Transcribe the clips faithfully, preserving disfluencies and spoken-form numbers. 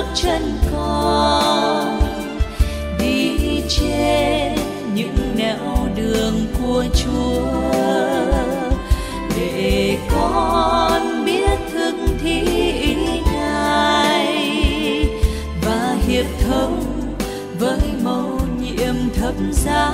chân con đi trên những nẻo đường của Chúa, để con biết thực thi ý Ngài và hiệp thông với mầu nhiệm thập giá.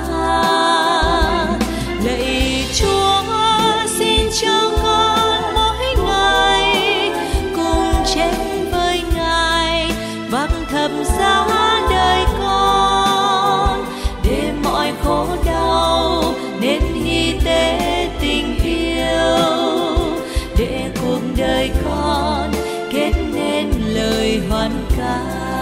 Lạy Chúa, xin cho con mỗi ngày cùng chết với Ngài vác thập giá đời con, để mọi khổ đau nên hy tế tình yêu, để cuộc đời con kết nên lời hoan ca.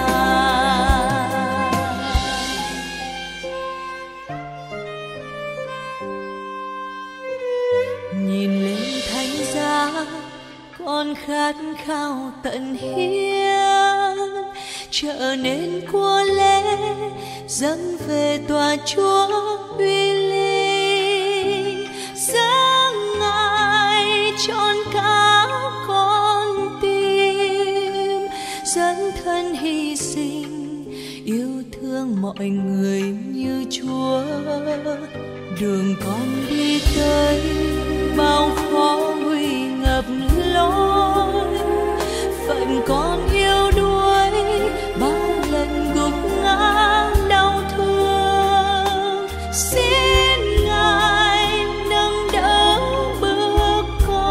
Nhìn lên thánh giá, con khát khao tận hiến, trở nên của lễ dâng về tòa Chúa uy linh. Dâng Ngài trọn cả con tim, dấn thân hy sinh yêu thương mọi người như Chúa. Đường con đi tới bao khó nguy ngập lối, phận con yêu đuối bao lần gục ngã đau thương. Xin Ngài nâng đỡ bước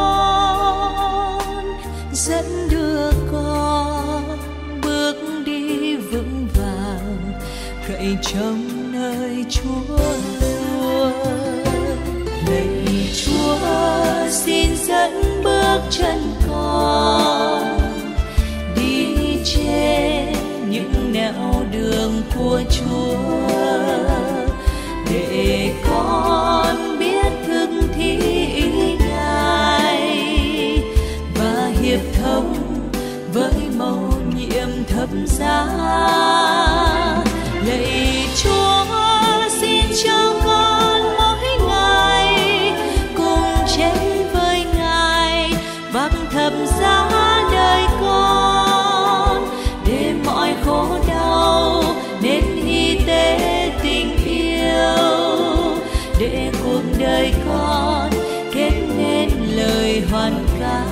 con, dẫn đưa con bước đi vững vàng, cậy trông nơi Chúa luôn. Lạy Chúa, xin dẫn bước chân con đi trên những nẻo đường của Chúa, để con biết thực thi ý Ngài và hiệp thông với mầu nhiệm thập giá. Lạy Chúa, xin cho con mỗi ngày cùng chết với Ngài vác thập giá đời con, để mọi khổ đau nên hy tế tình yêu, để cuộc đời con kết nên lời hoan ca.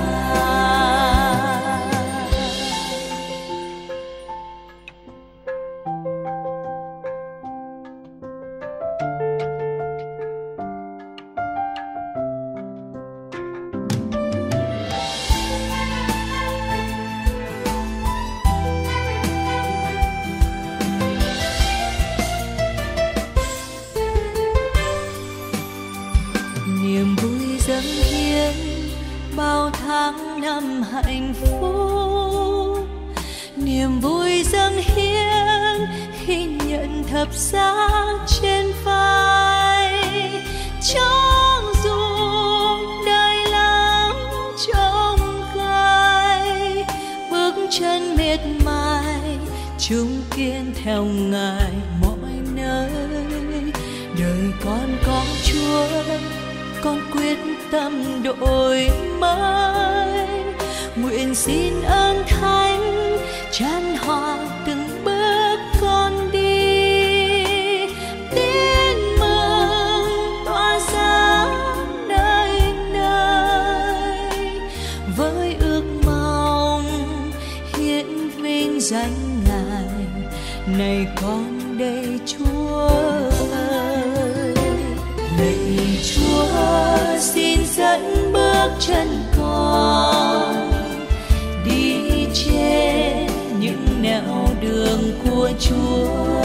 Niềm vui dâng hiến bao tháng năm hạnh phúc, niềm vui dâng hiến khi nhận thập giá trên vai. Cho dù đời lắm trông gai, bước chân miệt mài chung kiên theo Ngài mọi nơi. Đời con có Chúa, con quyết tâm đổi mới. Nguyện xin ơn Thánh chan hòa từng bước con đi, tin mừng tỏa sáng nơi nơi, với ước mong hiển vinh danh Ngài. Này con đây Chúa ơi, lạy Chúa, xin dẫn bước chân con đi trên những nẻo đường của Chúa,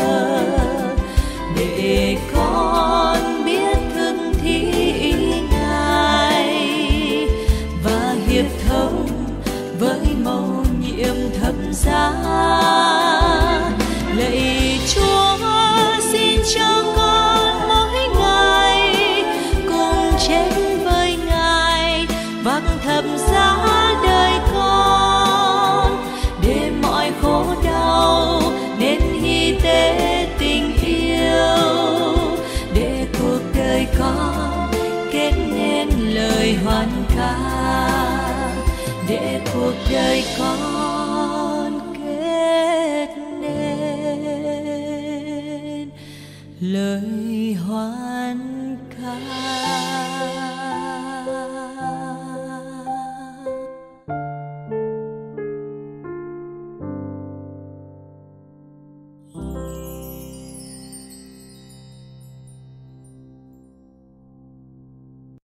để con biết thực thi ý Ngài và hiệp thông với mầu nhiệm thập giá. Lạy Chúa, xin cho con mỗi ngày cùng chết với Ngài vác thập giá đời con, để mọi khổ đau nên hy tế tình yêu, để cuộc đời con kết nên lời hoan ca, để cuộc đời con kết lời hoa